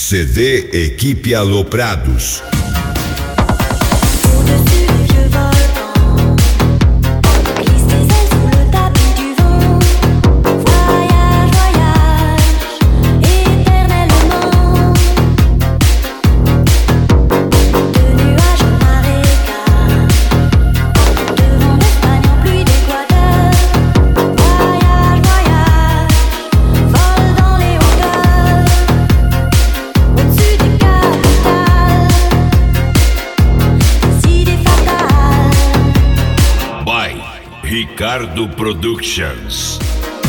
CD Equipe Aloprados. Ricardo Productions.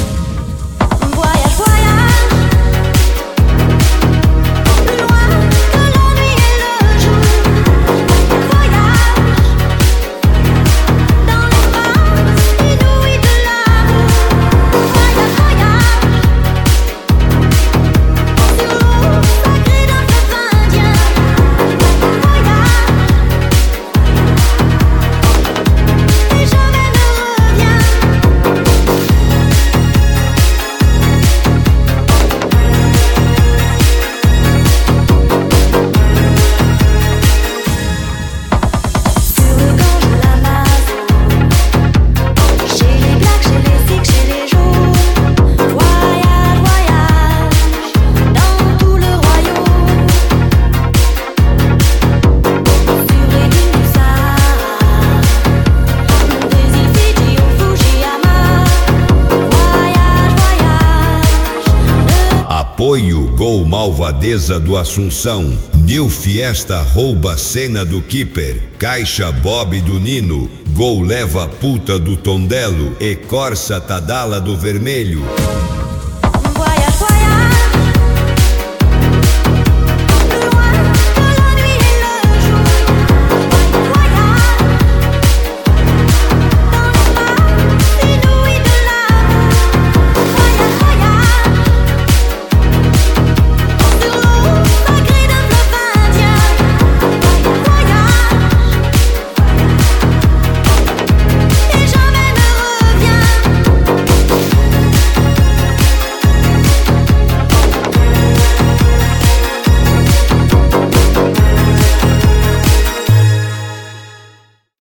Apoio Gol Malvadeza do Assunção, New Fiesta rouba cena do Keeper, Caixa Bob do Nino, Gol leva puta do Tondelo e Corsa Tadala do Vermelho.